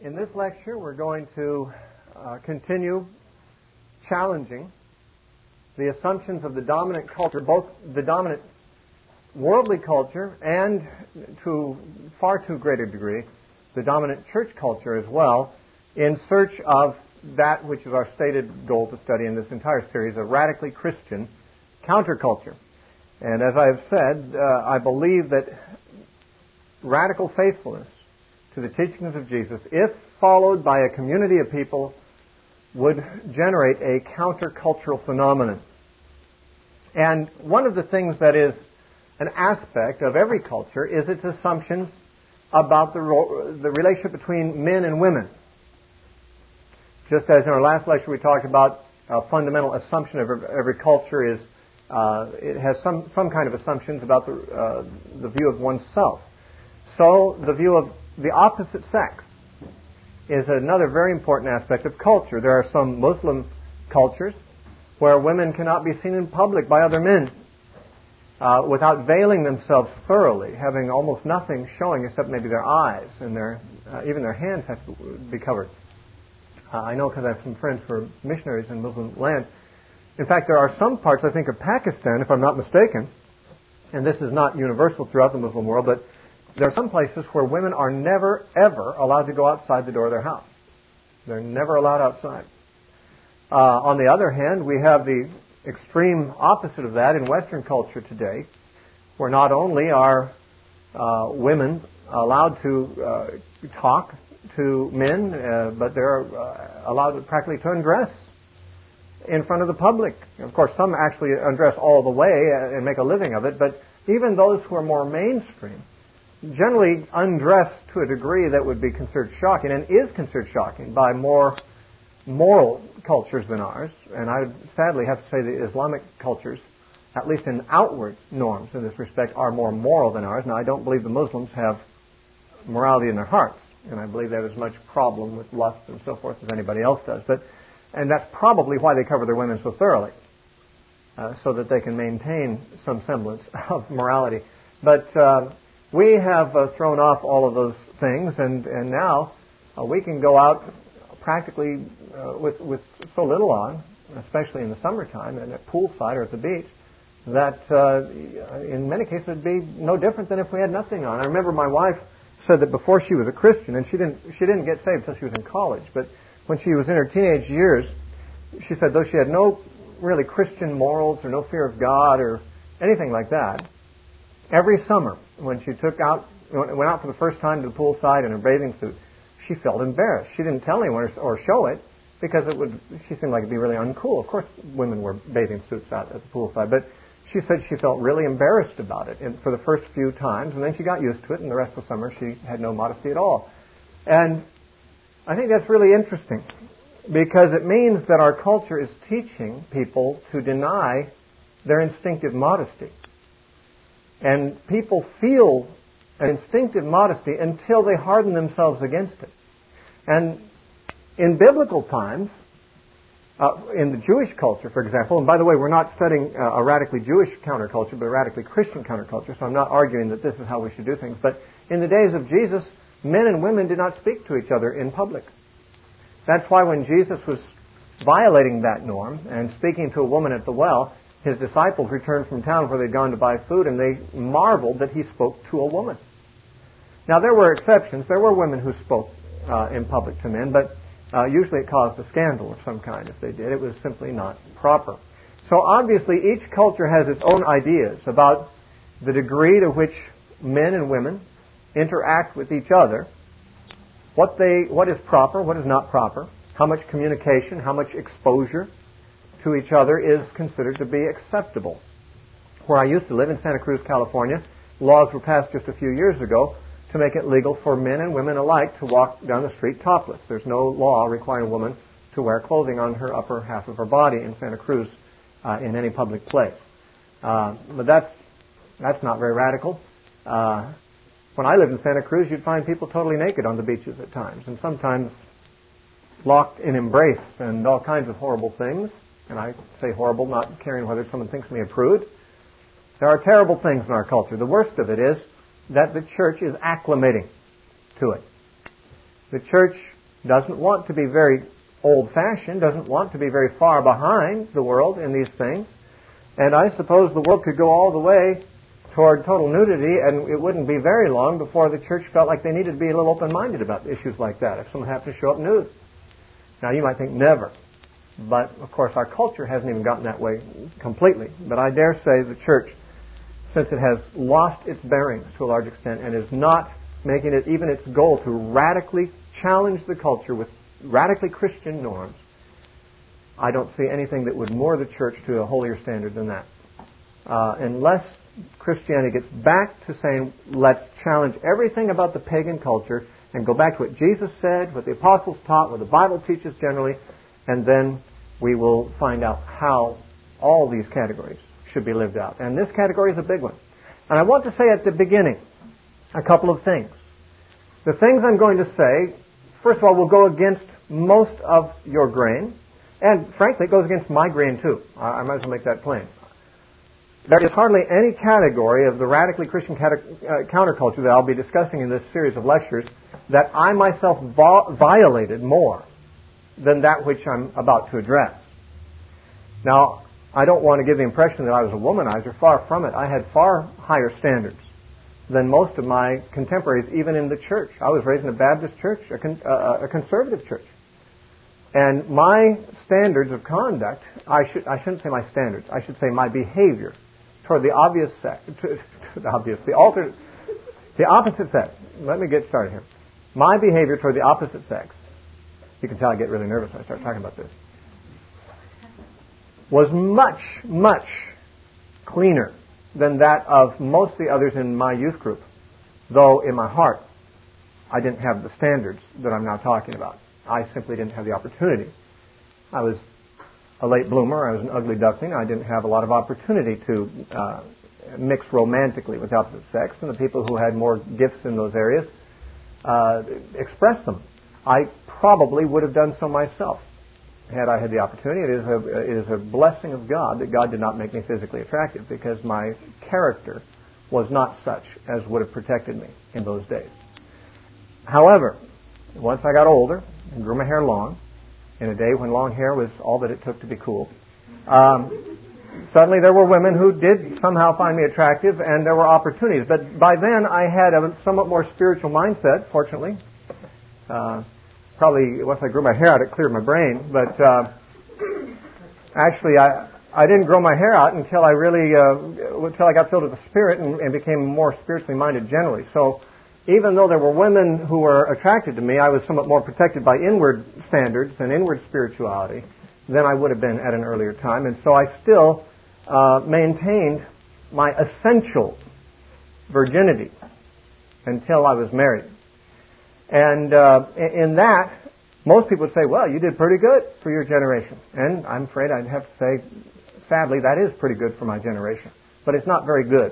In this lecture, we're going to continue challenging the assumptions of the dominant culture, both the dominant worldly culture and, to far too great a degree, the dominant church culture as well, in search of that which is our stated goal to study in this entire series, a radically Christian counterculture. And as I have said, I believe that radical faithfulness to the teachings of Jesus, if followed by a community of people, would generate a countercultural phenomenon. And one of the things that is an aspect of every culture is its assumptions about the relationship between men and women. Just as in our last lecture we talked about a fundamental assumption of every culture is it has some kind of assumptions about the view of oneself. So the view of the opposite sex is another very important aspect of culture. There are some Muslim cultures where women cannot be seen in public by other men without veiling themselves thoroughly, having almost nothing showing except maybe their eyes, and even their hands have to be covered. I know because I have some friends who are missionaries in Muslim lands. In fact, there are some parts, I think, of Pakistan, if I'm not mistaken, and this is not universal throughout the Muslim world, but there are some places where women are never, ever allowed to go outside the door of their house. They're never allowed outside. On the other hand, we have the extreme opposite of that in Western culture today, where not only are women allowed to talk to men, but they're allowed practically to undress in front of the public. Of course, some actually undress all the way and make a living of it, but even those who are more mainstream generally undress to a degree that would be considered shocking, and is considered shocking by more moral cultures than ours. And I would sadly have to say the Islamic cultures, at least in outward norms in this respect, are more moral than ours. Now, I don't believe the Muslims have morality in their hearts, and I believe they have as much problem with lust and so forth as anybody else does. And that's probably why they cover their women so thoroughly, so that they can maintain some semblance of morality. But we have thrown off all of those things, and now we can go out practically with so little on, especially in the summertime and at poolside or at the beach, that in many cases it would be no different than if we had nothing on. I remember my wife said that before she was a Christian, and she didn't get saved until she was in college, but when she was in her teenage years, she said though she had no really Christian morals or no fear of God or anything like that, every summer when she went out for the first time to the poolside in her bathing suit, she felt embarrassed. She didn't tell anyone or show it because she seemed like it'd be really uncool. Of course, women wear bathing suits out at the poolside, but she said she felt really embarrassed about it for the first few times, and then she got used to it, and the rest of the summer she had no modesty at all. And I think that's really interesting because it means that our culture is teaching people to deny their instinctive modesty. And people feel an instinctive modesty until they harden themselves against it. And in biblical times, in the Jewish culture, for example, and by the way, we're not studying a radically Jewish counterculture, but a radically Christian counterculture, so I'm not arguing that this is how we should do things. But in the days of Jesus, men and women did not speak to each other in public. That's why when Jesus was violating that norm and speaking to a woman at the well, his disciples returned from town where they'd gone to buy food, and they marveled that he spoke to a woman. Now, there were exceptions. There were women who spoke in public to men, but usually it caused a scandal of some kind if they did. It was simply not proper. So obviously each culture has its own ideas about the degree to which men and women interact with each other, what is proper, what is not proper, how much communication, how much exposure to each other is considered to be acceptable. Where I used to live in Santa Cruz, California, laws were passed just a few years ago to make it legal for men and women alike to walk down the street topless. There's no law requiring a woman to wear clothing on her upper half of her body in Santa Cruz in any public place. But that's not very radical. When I lived in Santa Cruz, you'd find people totally naked on the beaches at times, and sometimes locked in embrace and all kinds of horrible things. And I say horrible, not caring whether someone thinks me a prude. There are terrible things in our culture. The worst of it is that the church is acclimating to it. The church doesn't want to be very old-fashioned, doesn't want to be very far behind the world in these things. And I suppose the world could go all the way toward total nudity, and it wouldn't be very long before the church felt like they needed to be a little open-minded about issues like that if someone happened to show up nude. Now, you might think never. But, of course, our culture hasn't even gotten that way completely. But I dare say the church, since it has lost its bearings to a large extent and is not making it even its goal to radically challenge the culture with radically Christian norms, I don't see anything that would moor the church to a holier standard than that. Unless Christianity gets back to saying, let's challenge everything about the pagan culture and go back to what Jesus said, what the apostles taught, what the Bible teaches generally, and then we will find out how all these categories should be lived out. And this category is a big one. And I want to say at the beginning a couple of things. The things I'm going to say, first of all, will go against most of your grain. And frankly, it goes against my grain too. I might as well make that plain. There is hardly any category of the radically Christian counterculture that I'll be discussing in this series of lectures that I myself violated more than that which I'm about to address. Now, I don't want to give the impression that I was a womanizer. Far from it. I had far higher standards than most of my contemporaries, even in the church. I was raised in a Baptist church, a conservative church. And my standards of conduct, I shouldn't say my standards, I should say my behavior toward the opposite sex. Let me get started here. My behavior toward the opposite sex, you can tell I get really nervous when I start talking about this, was much, much cleaner than that of most of the others in my youth group. Though in my heart, I didn't have the standards that I'm now talking about. I simply didn't have the opportunity. I was a late bloomer. I was an ugly duckling. I didn't have a lot of opportunity to mix romantically with the opposite sex. And the people who had more gifts in those areas expressed them. I probably would have done so myself had I had the opportunity. It is a blessing of God that God did not make me physically attractive, because my character was not such as would have protected me in those days. However, once I got older and grew my hair long, in a day when long hair was all that it took to be cool, suddenly there were women who did somehow find me attractive, and there were opportunities. But by then I had a somewhat more spiritual mindset, fortunately. Probably once I grew my hair out, it cleared my brain. But actually, I didn't grow my hair out until I got filled with the Spirit and became more spiritually minded generally. So even though there were women who were attracted to me, I was somewhat more protected by inward standards and inward spirituality than I would have been at an earlier time. And so I still maintained my essential virginity until I was married. And in that, most people would say, well, you did pretty good for your generation. And I'm afraid I'd have to say, sadly, that is pretty good for my generation. But it's not very good.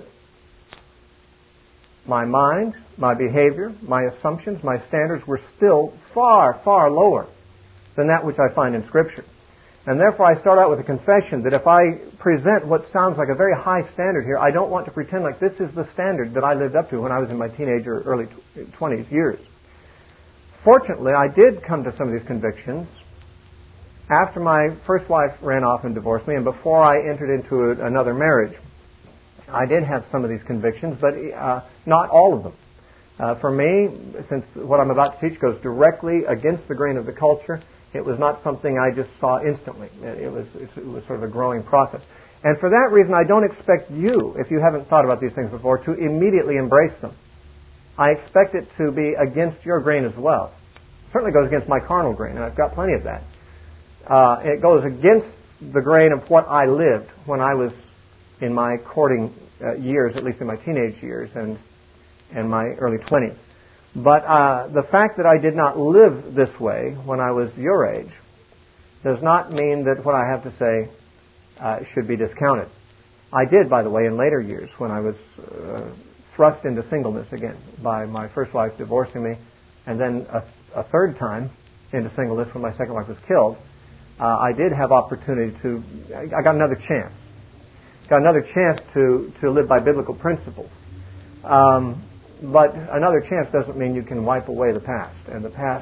My mind, my behavior, my assumptions, my standards were still far, far lower than that which I find in Scripture. And therefore I start out with a confession that if I present what sounds like a very high standard here, I don't want to pretend like this is the standard that I lived up to when I was in my teenage or early 20s years. Fortunately, I did come to some of these convictions after my first wife ran off and divorced me and before I entered into another marriage. I did have some of these convictions, but not all of them. For me, since what I'm about to teach goes directly against the grain of the culture, it was not something I just saw instantly. It was sort of a growing process. And for that reason, I don't expect you, if you haven't thought about these things before, to immediately embrace them. I expect it to be against your grain as well. It certainly goes against my carnal grain, and I've got plenty of that. It goes against the grain of what I lived when I was in my courting years, at least in my teenage years and my early 20s. But the fact that I did not live this way when I was your age does not mean that what I have to say should be discounted. I did, by the way, in later years when I was thrust into singleness again by my first wife divorcing me, and then a third time into singleness when my second wife was killed. I did have opportunity I got another chance. Got another chance to live by biblical principles. But another chance doesn't mean you can wipe away the past. And the past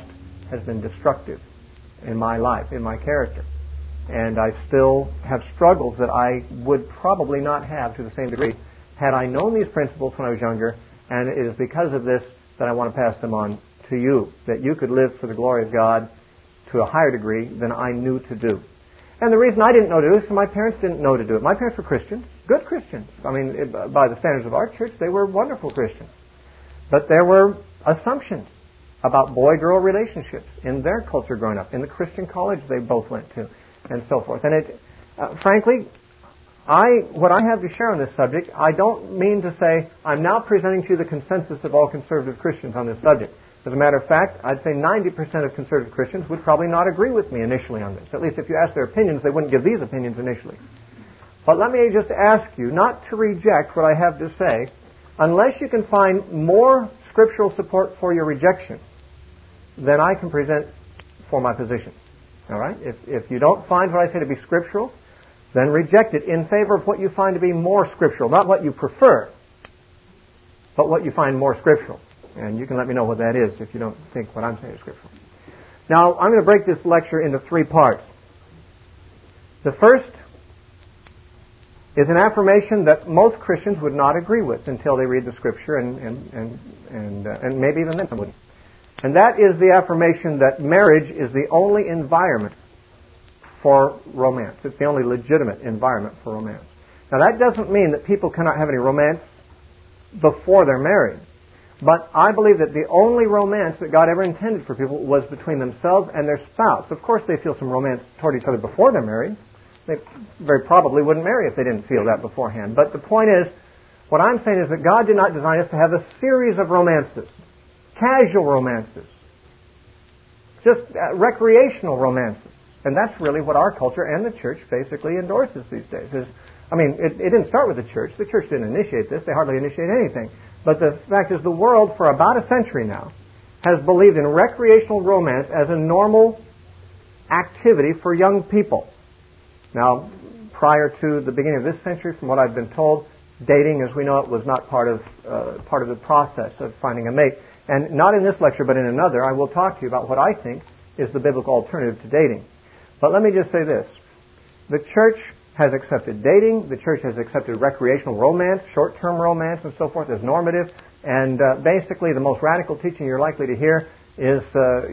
has been destructive in my life, in my character. And I still have struggles that I would probably not have to the same degree had I known these principles when I was younger, and it is because of this that I want to pass them on to you, that you could live for the glory of God to a higher degree than I knew to do. And the reason I didn't know to do it is because my parents didn't know to do it. My parents were Christians, good Christians. I mean, by the standards of our church, they were wonderful Christians. But there were assumptions about boy-girl relationships in their culture growing up, in the Christian college they both went to, and so forth. And frankly, what I have to share on this subject, I don't mean to say I'm now presenting to you the consensus of all conservative Christians on this subject. As a matter of fact, I'd say 90% of conservative Christians would probably not agree with me initially on this. At least if you ask their opinions, they wouldn't give these opinions initially. But let me just ask you not to reject what I have to say unless you can find more scriptural support for your rejection than I can present for my position. All right? If you don't find what I say to be scriptural, then reject it in favor of what you find to be more scriptural. Not what you prefer, but what you find more scriptural. And you can let me know what that is if you don't think what I'm saying is scriptural. Now, I'm going to break this lecture into 3 parts. The first is an affirmation that most Christians would not agree with until they read the Scripture, and maybe even then some wouldn't. And that is the affirmation that marriage is the only environment for romance. It's the only legitimate environment for romance. Now, that doesn't mean that people cannot have any romance before they're married. But I believe that the only romance that God ever intended for people was between themselves and their spouse. Of course, they feel some romance toward each other before they're married. They very probably wouldn't marry if they didn't feel that beforehand. But the point is, what I'm saying is that God did not design us to have a series of romances, casual romances, just recreational romances. And that's really what our culture and the church basically endorses these days. It didn't start with the church. The church didn't initiate this. They hardly initiate anything. But the fact is, the world for about a century now has believed in recreational romance as a normal activity for young people. Now, prior to the beginning of this century, from what I've been told, dating as we know it was not part of the process of finding a mate. And not in this lecture, but in another, I will talk to you about what I think is the biblical alternative to dating. But let me just say this. The church has accepted dating. The church has accepted recreational romance, short-term romance, and so forth as normative. And basically, the most radical teaching you're likely to hear is,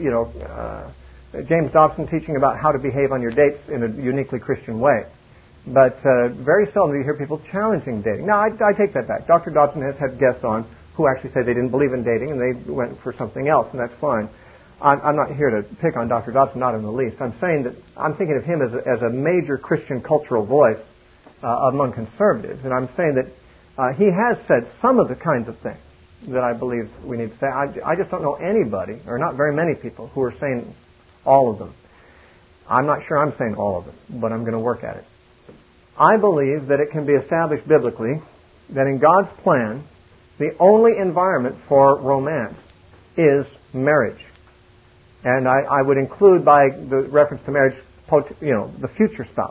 James Dobson teaching about how to behave on your dates in a uniquely Christian way. But very seldom do you hear people challenging dating. Now, I take that back. Dr. Dobson has had guests on who actually say they didn't believe in dating and they went for something else, and that's fine. I'm not here to pick on Dr. Dobson, not in the least. I'm saying that I'm thinking of him as a major Christian cultural voice among conservatives, and I'm saying that he has said some of the kinds of things that I believe we need to say. I just don't know anybody, or not very many people, who are saying all of them. I'm not sure I'm saying all of them, but I'm going to work at it. I believe that it can be established biblically that in God's plan, the only environment for romance is marriage. And I would include by the reference to marriage, the future spouse.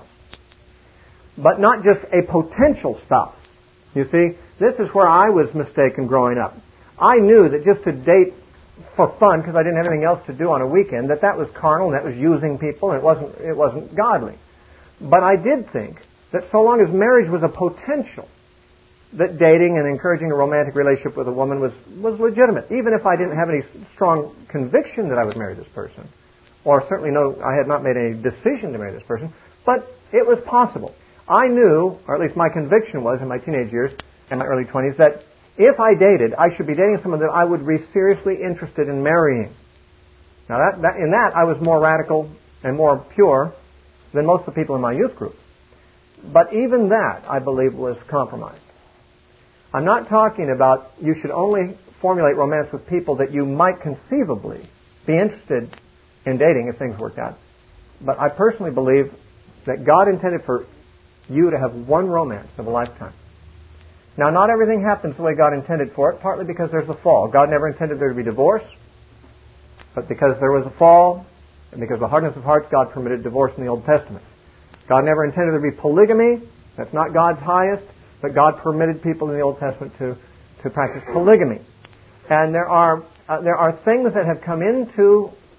But not just a potential spouse. You see, this is where I was mistaken growing up. I knew that just to date for fun, because I didn't have anything else to do on a weekend, that was carnal and that was using people and it wasn't godly. But I did think that so long as marriage was a potential, that dating and encouraging a romantic relationship with a woman was legitimate, even if I didn't have any strong conviction that I would marry this person, or certainly I had not made any decision to marry this person, but it was possible. I knew, or at least my conviction was in my teenage years and my early 20s, that if I dated, I should be dating someone that I would be seriously interested in marrying. Now, in that I was more radical and more pure than most of the people in my youth group. But even that, I believe, was compromised. I'm not talking about you should only formulate romance with people that you might conceivably be interested in dating if things worked out. But I personally believe that God intended for you to have one romance of a lifetime. Now, not everything happens the way God intended for it, partly because there's a fall. God never intended there to be divorce, but because there was a fall, and because of the hardness of hearts, God permitted divorce in the Old Testament. God never intended there to be polygamy. That's not God's highest. But God permitted people in the Old Testament to practice polygamy. And there are things that have come into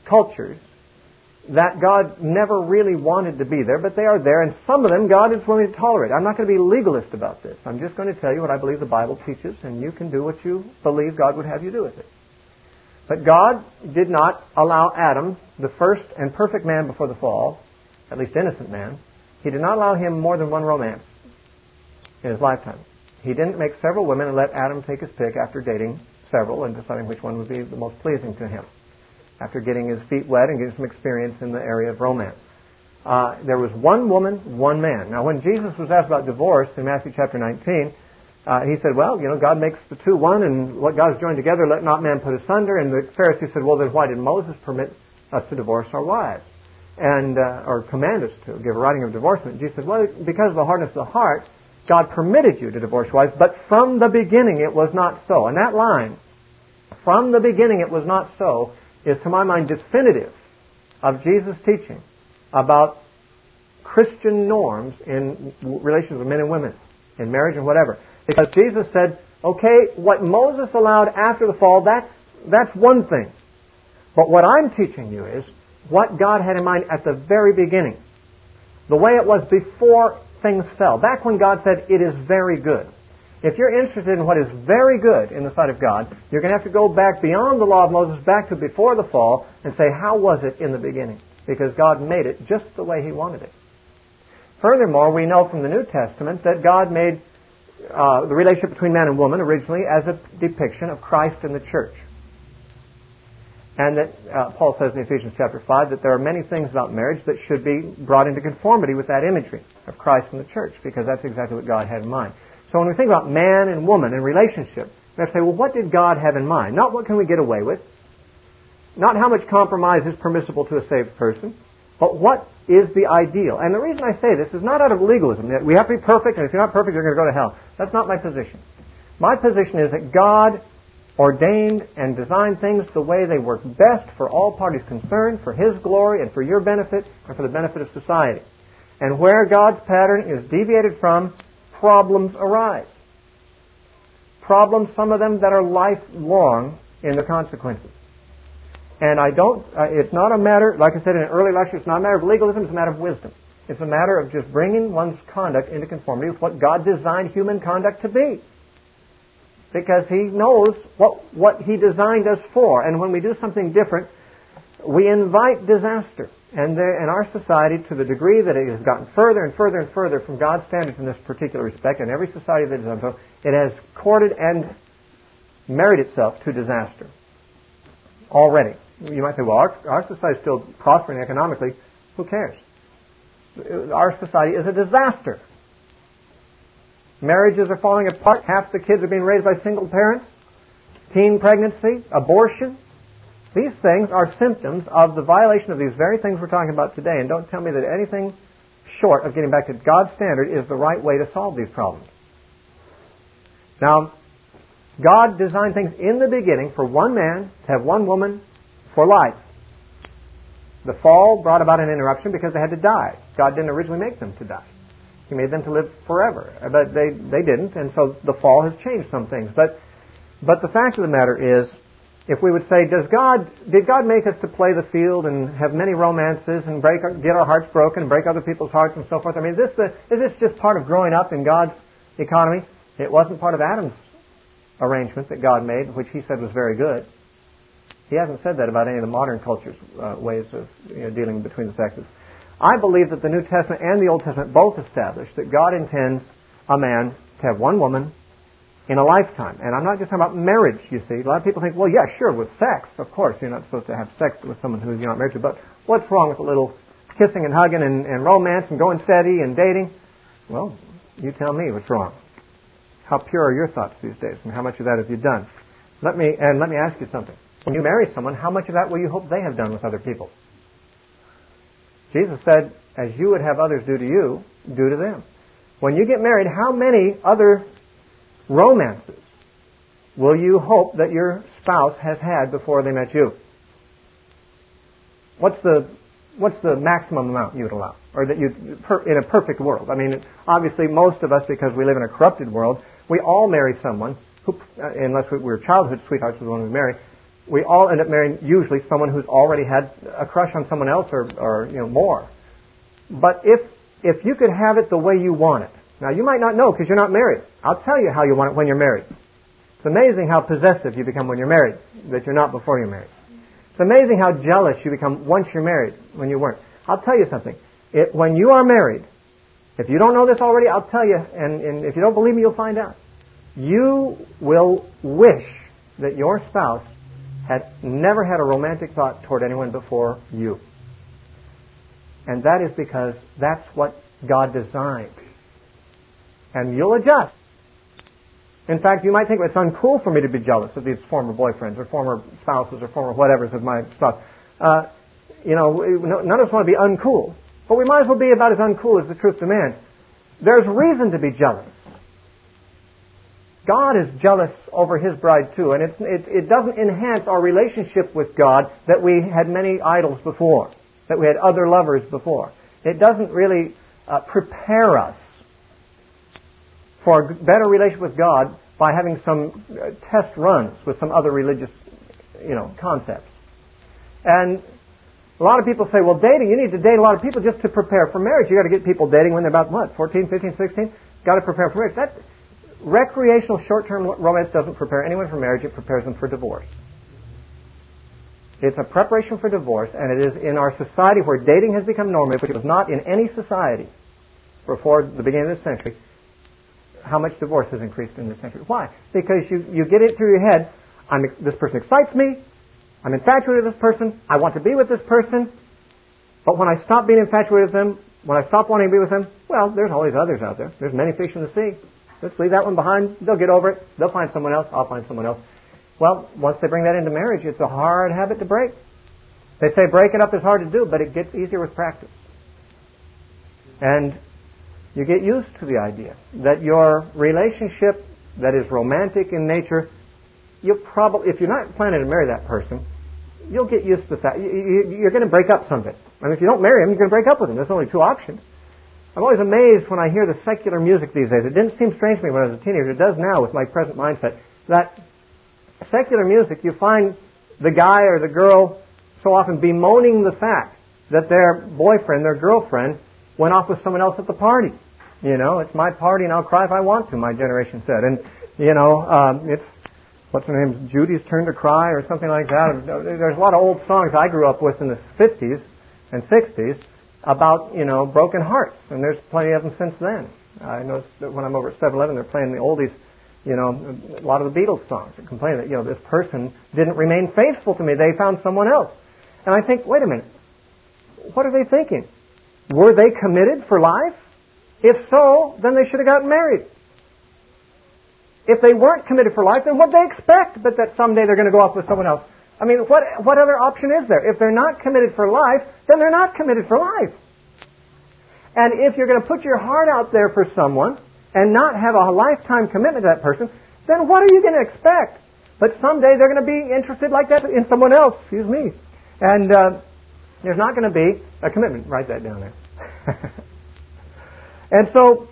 cultures that God never really wanted to be there, but they are there, and some of them God is willing to tolerate. I'm not going to be legalist about this. I'm just going to tell you what I believe the Bible teaches, and you can do what you believe God would have you do with it. But God did not allow Adam, the first and perfect man before the fall, at least innocent man, He did not allow him more than one romance in his lifetime. He didn't make several women and let Adam take his pick after dating several and deciding which one would be the most pleasing to him, after getting his feet wet and getting some experience in the area of romance. There was one woman, one man. Now, when Jesus was asked about divorce in Matthew chapter 19, he said, well, God makes the two one, and what God has joined together, let not man put asunder. And the Pharisees said, well, then why did Moses permit us to divorce our wives? And or command us to give a writing of divorcement? Jesus said, well, because of the hardness of the heart, God permitted you to divorce your wives, but from the beginning it was not so. And that line, from the beginning it was not so, is to my mind definitive of Jesus' teaching about Christian norms in relations with men and women, in marriage and whatever. Because Jesus said, okay, what Moses allowed after the fall, that's one thing. But what I'm teaching you is what God had in mind at the very beginning. The way it was before things fell. Back when God said, it is very good. If you're interested in what is very good in the sight of God, you're going to have to go back beyond the law of Moses, back to before the fall, and say, how was it in the beginning? Because God made it just the way He wanted it. Furthermore, we know from the New Testament that God made the relationship between man and woman originally as a depiction of Christ and the church. And that Paul says in Ephesians chapter 5 that there are many things about marriage that should be brought into conformity with that imagery of Christ and the church, because that's exactly what God had in mind. So when we think about man and woman and relationship, we have to say, well, what did God have in mind? Not what can we get away with, not how much compromise is permissible to a saved person, but what is the ideal. And the reason I say this is not out of legalism, that we have to be perfect, and if you're not perfect, you're going to go to hell. That's not my position. My position is that God ordained and designed things the way they work best for all parties concerned, for His glory and for your benefit and for the benefit of society. And where God's pattern is deviated from, problems arise. Problems, some of them that are lifelong in the consequences. And it's not a matter, like I said in an early lecture, it's not a matter of legalism, it's a matter of wisdom. It's a matter of just bringing one's conduct into conformity with what God designed human conduct to be. Because He knows what He designed us for. And when we do something different, we invite disaster. And in our society, to the degree that it has gotten further and further and further from God's standards in this particular respect, and every society that is done so, it has courted and married itself to disaster. Already. You might say, well, our society is still prospering economically. Who cares? Our society is a disaster. Marriages are falling apart. Half the kids are being raised by single parents. Teen pregnancy, abortion. These things are symptoms of the violation of these very things we're talking about today. And don't tell me that anything short of getting back to God's standard is the right way to solve these problems. Now, God designed things in the beginning for one man to have one woman for life. The fall brought about an interruption because they had to die. God didn't originally make them to die. He made them to live forever. But they didn't, and so the fall has changed some things. But the fact of the matter is, if we would say, did God make us to play the field and have many romances and get our hearts broken and break other people's hearts and so forth? I mean, is this just part of growing up in God's economy? It wasn't part of Adam's arrangement that God made, which He said was very good. He hasn't said that about any of the modern culture's ways of dealing between the sexes. I believe that the New Testament and the Old Testament both establish that God intends a man to have one woman in a lifetime. And I'm not just talking about marriage, you see. A lot of people think, well, yeah, sure, with sex. Of course, you're not supposed to have sex with someone who you're not married to. But what's wrong with a little kissing and hugging and romance and going steady and dating? Well, you tell me what's wrong. How pure are your thoughts these days? And how much of that have you done? Let me ask you something. When you marry someone, how much of that will you hope they have done with other people? Jesus said, as you would have others do to you, do to them. When you get married, how many other romances will you hope that your spouse has had before they met you? What's the maximum amount you would allow? Or that in a perfect world? I mean, obviously most of us, because we live in a corrupted world, we all marry someone who, unless we were childhood sweethearts with the one we marry, we all end up marrying usually someone who's already had a crush on someone else or more. But if you could have it the way you want it. Now, you might not know because you're not married. I'll tell you how you want it when you're married. It's amazing how possessive you become when you're married, that you're not before you're married. It's amazing how jealous you become once you're married, when you weren't. I'll tell you something. When you are married, if you don't know this already, I'll tell you, and if you don't believe me, you'll find out. You will wish that your spouse had never had a romantic thought toward anyone before you. And that is because that's what God designed. And you'll adjust. In fact, you might think it's uncool for me to be jealous of these former boyfriends or former spouses or former whatevers of my spouse. None of us want to be uncool. But we might as well be about as uncool as the truth demands. There's reason to be jealous. God is jealous over His bride too, and it doesn't enhance our relationship with God that we had many idols before, that we had other lovers before. It doesn't really prepare us for a better relationship with God by having some test runs with some other religious, concepts. And a lot of people say, well, dating, you need to date a lot of people just to prepare for marriage. You got to get people dating when they're about, 14, 15, 16? Got to prepare for marriage. That recreational short-term romance doesn't prepare anyone for marriage. It prepares them for divorce. It's a preparation for divorce, and it is in our society where dating has become normative, which it was not in any society before the beginning of this century, how much divorce has increased in this century. Why? Because you get it through your head, this person excites me, I'm infatuated with this person, I want to be with this person, but when I stop being infatuated with them, when I stop wanting to be with them, well, there's all these others out there. There's many fish in the sea. Let's leave that one behind. They'll get over it. They'll find someone else. I'll find someone else. Well, once they bring that into marriage, it's a hard habit to break. They say break it up is hard to do, but it gets easier with practice. And you get used to the idea that your relationship that is romantic in nature, you'll probably, if you're not planning to marry that person, you'll get used to the fact you're going to break up someday. I mean, if you don't marry him, you're going to break up with him. There's only two options. I'm always amazed when I hear the secular music these days. It didn't seem strange to me when I was a teenager. It does now with my present mindset. That secular music, you find the guy or the girl so often bemoaning the fact that their boyfriend, their girlfriend, went off with someone else at the party. It's my party and I'll cry if I want to, my generation said. And, it's, what's her name, Judy's Turn to Cry or something like that. There's a lot of old songs I grew up with in the 50s and 60s about, broken hearts. And there's plenty of them since then. I noticed that when I'm over at 7-Eleven, they're playing the oldies, a lot of the Beatles songs. They're complaining that, this person didn't remain faithful to me. They found someone else. And I think, wait a minute. What are they thinking? Were they committed for life? If so, then they should have gotten married. If they weren't committed for life, then what they expect but that someday they're going to go off with someone else? I mean, what other option is there? If they're not committed for life, then they're not committed for life. And if you're going to put your heart out there for someone and not have a lifetime commitment to that person, then what are you going to expect? But someday they're going to be interested like that in someone else. Excuse me. And there's not going to be a commitment. Write that down there. And so,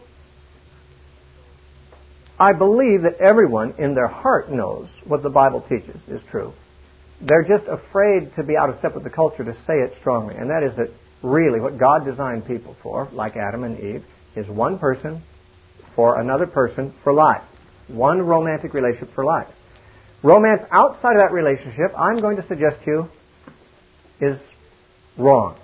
I believe that everyone in their heart knows what the Bible teaches is true. They're just afraid to be out of step with the culture to say it strongly. And that is that really what God designed people for, like Adam and Eve, is one person for another person for life. One romantic relationship for life. Romance outside of that relationship, I'm going to suggest to you, is wrong.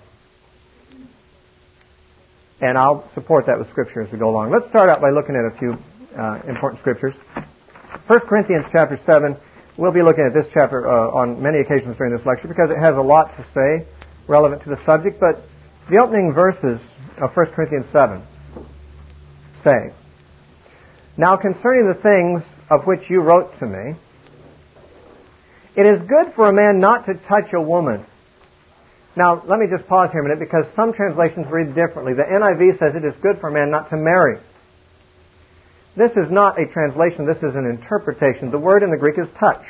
And I'll support that with Scripture as we go along. Let's start out by looking at a few important Scriptures. 1 Corinthians chapter 7. We'll be looking at this chapter on many occasions during this lecture because it has a lot to say relevant to the subject. But the opening verses of 1 Corinthians 7 say, "Now concerning the things of which you wrote to me, it is good for a man not to touch a woman." Now, let me just pause here a minute because some translations read differently. The NIV says it is good for a man not to marry. This is not a translation, this is an interpretation. The word in the Greek is touch.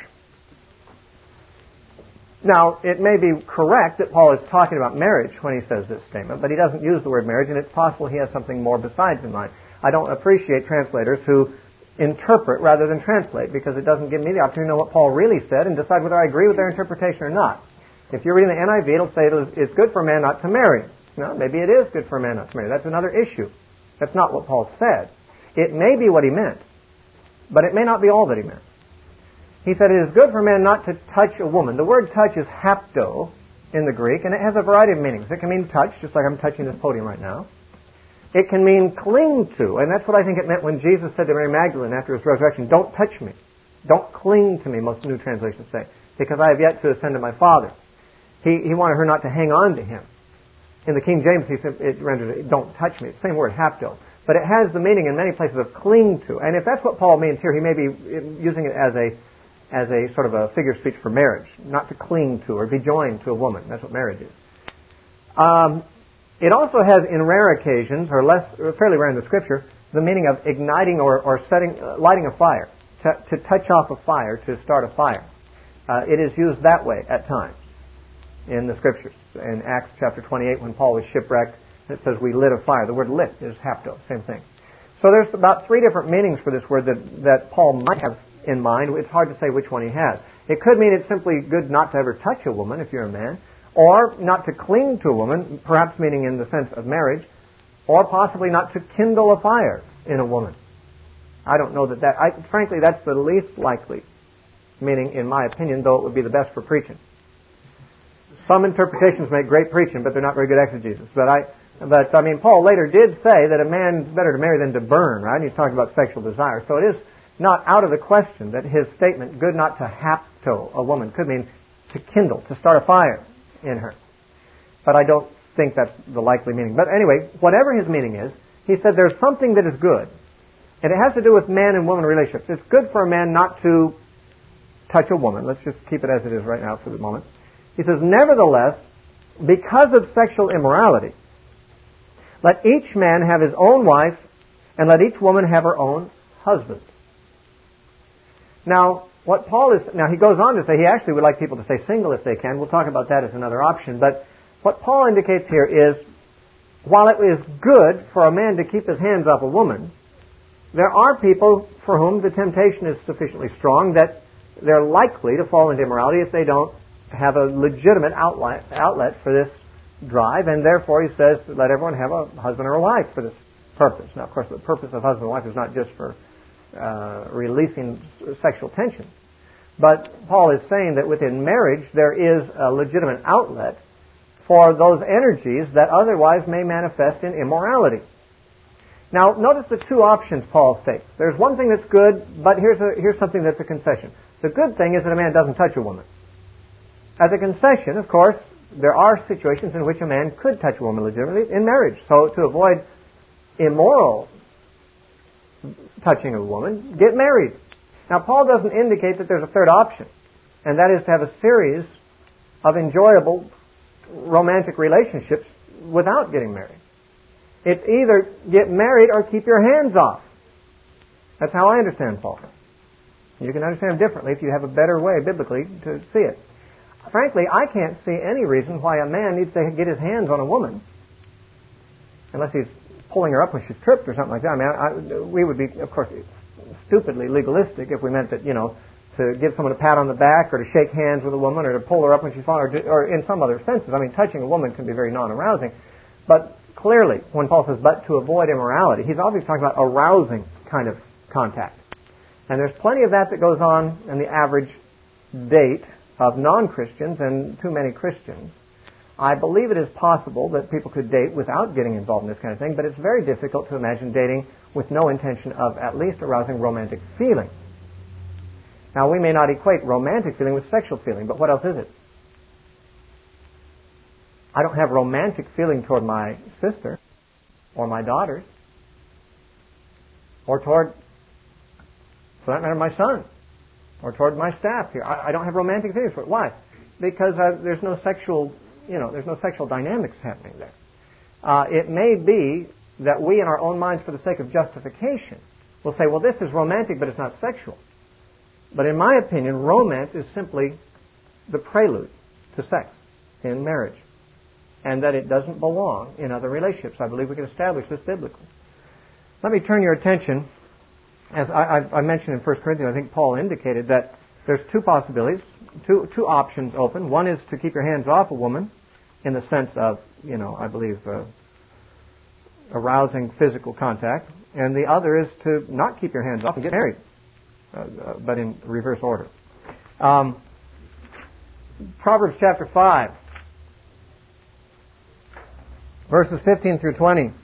Now, it may be correct that Paul is talking about marriage when he says this statement, but he doesn't use the word marriage, and it's possible he has something more besides in mind. I don't appreciate translators who interpret rather than translate because it doesn't give me the opportunity to know what Paul really said and decide whether I agree with their interpretation or not. If you're reading the NIV, it'll say it's good for a man not to marry. No, maybe it is good for a man not to marry. That's another issue. That's not what Paul said. It may be what he meant, but it may not be all that he meant. He said it is good for a man not to touch a woman. The word touch is hapto in the Greek, and it has a variety of meanings. It can mean touch, just like I'm touching this podium right now. It can mean cling to, and that's what I think it meant when Jesus said to Mary Magdalene after his resurrection, don't touch me. Don't cling to me, most new translations say, because I have yet to ascend to my Father. He wanted her not to hang on to him. In the King James, he said, it renders it, don't touch me. It's the same word, hapto. But it has the meaning in many places of cling to. And if that's what Paul means here, he may be using it as a sort of a figure of speech for marriage, not to cling to or be joined to a woman. That's what marriage is. It also has, in rare occasions, or fairly rare in the Scripture, the meaning of igniting or lighting a fire, to touch off a fire, to start a fire. It is used that way at times in the Scriptures. In Acts chapter 28, when Paul was shipwrecked, it says we lit a fire. The word lit is hapto, same thing. So there's about 3 different meanings for this word that Paul might have in mind. It's hard to say which one he has. It could mean it's simply good not to ever touch a woman if you're a man, or not to cling to a woman, perhaps meaning in the sense of marriage, or possibly not to kindle a fire in a woman. I don't know frankly, that's the least likely meaning, in my opinion, though it would be the best for preaching. Some interpretations make great preaching, but they're not very good exegesis. But Paul later did say that a man's better to marry than to burn, right? And he's talking about sexual desire. So it is not out of the question that his statement, good not to hapto a woman, could mean to kindle, to start a fire in her. But I don't think that's the likely meaning. But anyway, whatever his meaning is, he said there's something that is good. And it has to do with man and woman relationships. It's good for a man not to touch a woman. Let's just keep it as it is right now for the moment. He says, nevertheless, because of sexual immorality, let each man have his own wife, and let each woman have her own husband. Now, he goes on to say he actually would like people to stay single if they can. We'll talk about that as another option. But what Paul indicates here is, while it is good for a man to keep his hands off a woman, there are people for whom the temptation is sufficiently strong that they're likely to fall into immorality if they don't have a legitimate outlet for this drive, and therefore he says let everyone have a husband or a wife for this purpose. Now, of course, the purpose of husband and wife is not just for releasing sexual tension, but Paul is saying that within marriage there is a legitimate outlet for those energies that otherwise may manifest in immorality. Now, notice the 2 options Paul states. There's one thing that's good, but here's something that's a concession. The good thing is that a man doesn't touch a woman. As a concession, of course, there are situations in which a man could touch a woman legitimately in marriage. So to avoid immoral touching of a woman, get married. Now, Paul doesn't indicate that there's a third option, and that is to have a series of enjoyable romantic relationships without getting married. It's either get married or keep your hands off. That's how I understand Paul. You can understand him differently if you have a better way biblically to see it. Frankly, I can't see any reason why a man needs to get his hands on a woman, unless he's pulling her up when she's tripped or something like that. We would be, of course, stupidly legalistic if we meant that, to give someone a pat on the back or to shake hands with a woman or to pull her up when she's falling or in some other senses. Touching a woman can be very non-arousing. But clearly, when Paul says, but to avoid immorality, he's obviously talking about arousing kind of contact. And there's plenty of that goes on in the average date of non-Christians and too many Christians. I believe it is possible that people could date without getting involved in this kind of thing, but it's very difficult to imagine dating with no intention of at least arousing romantic feeling. Now, we may not equate romantic feeling with sexual feeling, but what else is it? I don't have romantic feeling toward my sister or my daughters or toward, for that matter, my son or toward my staff here. I don't have romantic feelings for it. Why? Because there's no sexual dynamics happening there. It may be that we, in our own minds, for the sake of justification, will say, well, this is romantic, but it's not sexual. But in my opinion, romance is simply the prelude to sex in marriage, and that it doesn't belong in other relationships. I believe we can establish this biblically. Let me turn your attention, as I mentioned in 1 Corinthians, I think Paul indicated that there's two possibilities, two options open. One is to keep your hands off a woman in the sense of, I believe, arousing physical contact. And the other is to not keep your hands off and get married, but in reverse order. Proverbs chapter 5, verses 15 through 20.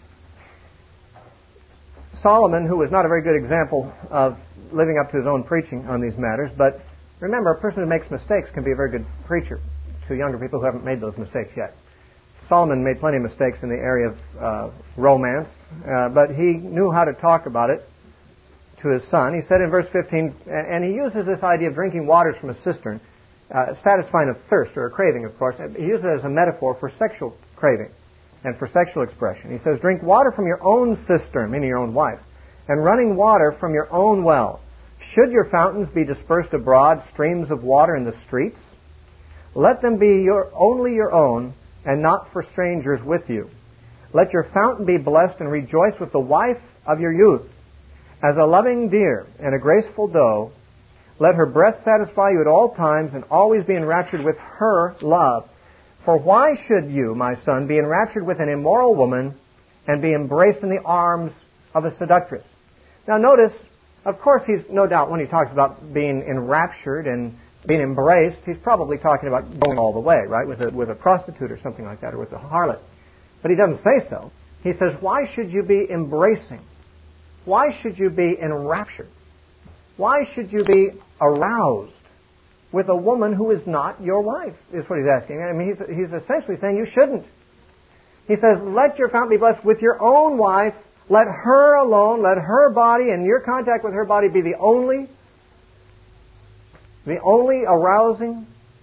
Solomon, who was not a very good example of living up to his own preaching on these matters, but remember, a person who makes mistakes can be a very good preacher to younger people who haven't made those mistakes yet. Solomon made plenty of mistakes in the area of romance, but he knew how to talk about it to his son. He said in verse 15, and he uses this idea of drinking waters from a cistern, satisfying a thirst or a craving, of course. He uses it as a metaphor for sexual craving and for sexual expression. He says, drink water from your own cistern, meaning your own wife, and running water from your own well. Should your fountains be dispersed abroad, streams of water in the streets? Let them be only your own, and not for strangers with you. Let your fountain be blessed, and rejoice with the wife of your youth. As a loving deer and a graceful doe, let her breast satisfy you at all times, and always be enraptured with her love. For why should you, my son, be enraptured with an immoral woman, and be embraced in the arms of a seductress? Now notice, of course, he's no doubt, when he talks about being enraptured and being embraced, he's probably talking about going all the way, right, with a prostitute or something like that, or with a harlot. But he doesn't say so. He says, why should you be embracing? Why should you be enraptured? Why should you be aroused with a woman who is not your wife, is what he's asking. I mean, he's essentially saying you shouldn't. He says, let your fountain be blessed with your own wife. Let her alone, let her body and your contact with her body be the only arousing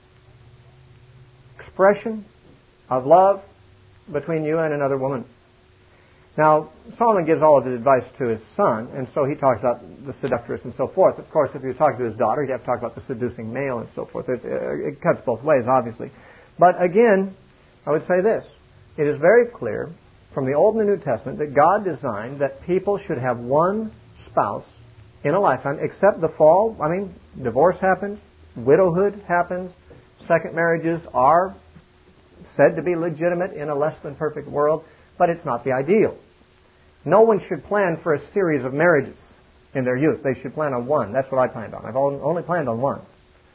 expression of love between you and another woman. Now, Solomon gives all of his advice to his son, and so he talks about the seductress and so forth. Of course, if he was talking to his daughter, he'd have to talk about the seducing male and so forth. It cuts both ways, obviously. But again, I would say this. It is very clear from the Old and the New Testament that God designed that people should have one spouse in a lifetime, except the fall. I mean, divorce happens, widowhood happens, second marriages are said to be legitimate in a less than perfect world, but it's not the ideal. No one should plan for a series of marriages in their youth. They should plan on one. That's what I planned on. I've only planned on one.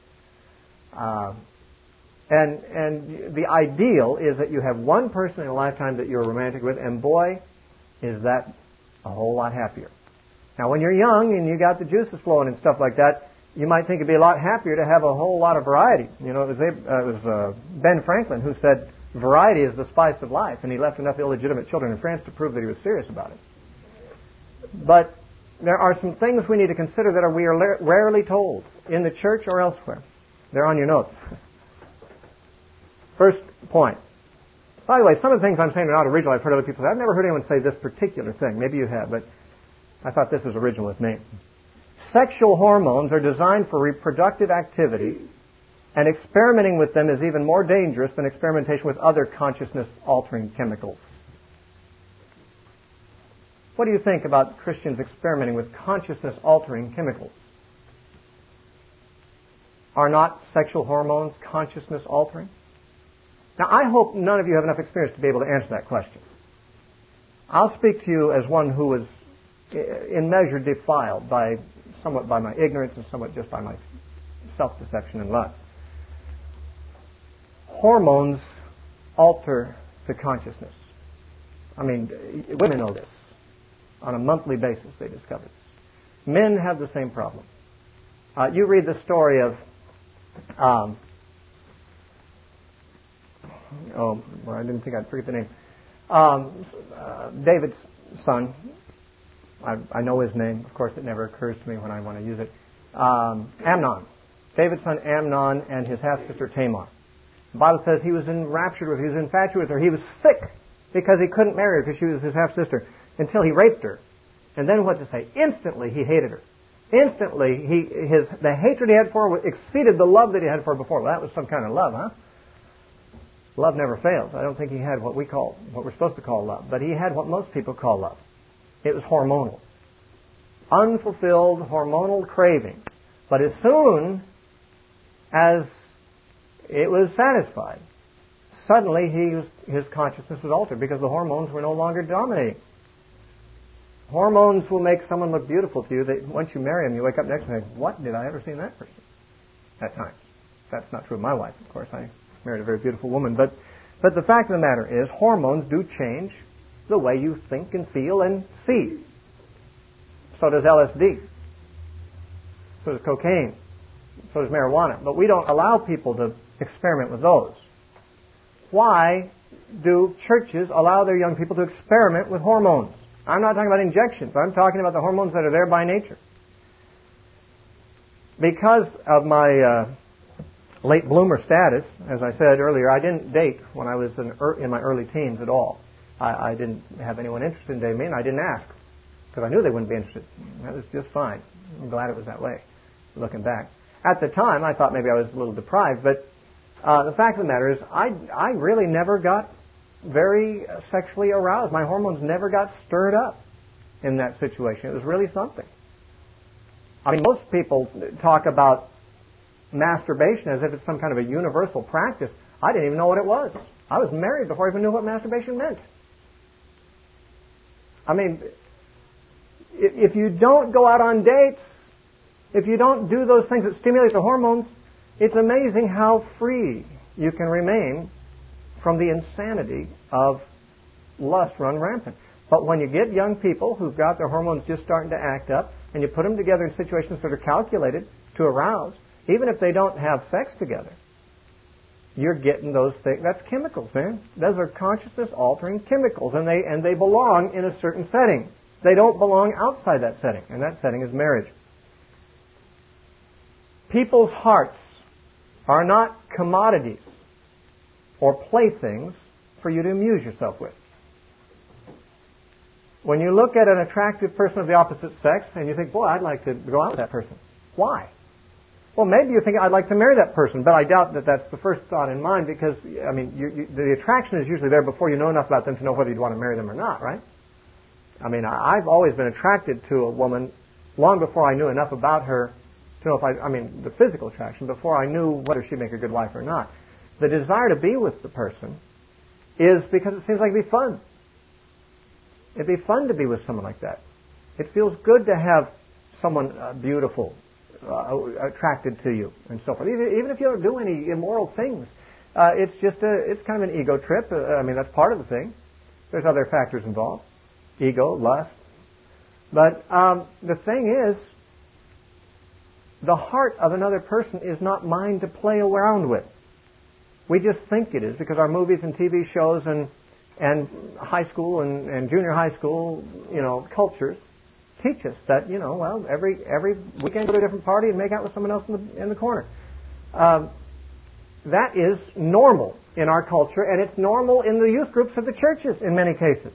And the ideal is that you have one person in a lifetime that you're romantic with, and boy, is that a whole lot happier. Now, when you're young and you got the juices flowing and stuff like that, you might think it'd be a lot happier to have a whole lot of variety. You know, it was Ben Franklin who said, variety is the spice of life, and he left enough illegitimate children in France to prove that he was serious about it. But there are some things we need to consider that we are rarely told in the church or elsewhere. They're on your notes. First point. By the way, some of the things I'm saying are not original. I've heard other people say. I've never heard anyone say this particular thing. Maybe you have, but I thought this was original with me. Sexual hormones are designed for reproductive activity, and experimenting with them is even more dangerous than experimentation with other consciousness-altering chemicals. What do you think about Christians experimenting with consciousness-altering chemicals? Are not sexual hormones consciousness-altering? Now, I hope none of you have enough experience to be able to answer that question. I'll speak to you as one who was in measure defiled somewhat by my ignorance and somewhat just by my self-deception and lust. Hormones alter the consciousness. I mean, women know this. On a monthly basis, they discover this. Men have the same problem. You read the story of, I didn't think I'd forget the name. David's son. I know his name. Of course, it never occurs to me when I want to use it. Amnon. David's son Amnon and his half-sister Tamar. The Bible says he was enraptured with her. He was infatuated with her. He was sick because he couldn't marry her because she was his half-sister until he raped her. And then what to say? Instantly, he hated her. Instantly, the hatred he had for her exceeded the love that he had for her before. Well, that was some kind of love, huh? Love never fails. I don't think he had what we're supposed to call love. But he had what most people call love. It was hormonal. Unfulfilled hormonal craving. But as soon as it was satisfied, suddenly his consciousness was altered because the hormones were no longer dominating. Hormones will make someone look beautiful to you. Once you marry them, you wake up next day and think, what did I ever see in that person? At times. That's not true of my wife, of course. I married a very beautiful woman. But the fact of the matter is, hormones do change the way you think and feel and see. So does LSD. So does cocaine. So does marijuana. But we don't allow people to experiment with those. Why do churches allow their young people to experiment with hormones? I'm not talking about injections. I'm talking about the hormones that are there by nature. Because of my late bloomer status, as I said earlier, I didn't date when I was in my early teens at all. I didn't have anyone interested in dating me, and I didn't ask because I knew they wouldn't be interested. That was just fine. I'm glad it was that way, looking back. At the time, I thought maybe I was a little deprived, but the fact of the matter is I really never got very sexually aroused. My hormones never got stirred up in that situation. It was really something. I mean, most people talk about masturbation as if it's some kind of a universal practice. I didn't even know what it was. I was married before I even knew what masturbation meant. I mean, if you don't go out on dates, if you don't do those things that stimulate the hormones, it's amazing how free you can remain from the insanity of lust run rampant. But when you get young people who've got their hormones just starting to act up, and you put them together in situations that are calculated to arouse, even if they don't have sex together, you're getting those things. That's chemicals, man. Those are consciousness-altering chemicals, and they belong in a certain setting. They don't belong outside that setting, and that setting is marriage. People's hearts are not commodities or playthings for you to amuse yourself with. When you look at an attractive person of the opposite sex and you think, boy, I'd like to go out with that person. Why? Well, maybe you think, I'd like to marry that person, but I doubt that that's the first thought in mind because, I mean, the attraction is usually there before you know enough about them to know whether you'd want to marry them or not, right? I mean, I've always been attracted to a woman long before I knew enough about her to know if the physical attraction, before I knew whether she'd make a good wife or not. The desire to be with the person is because it seems like it'd be fun. It'd be fun to be with someone like that. It feels good to have someone beautiful attracted to you and so forth. Even if you don't do any immoral things, it's kind of an ego trip. I mean, that's part of the thing. There's other factors involved. Ego, lust. But the thing is, the heart of another person is not mine to play around with. We just think it is because our movies and TV shows and high school and junior high school, cultures teach us that, every weekend go to a different party and make out with someone else in the corner. That is normal in our culture, and it's normal in the youth groups of the churches in many cases.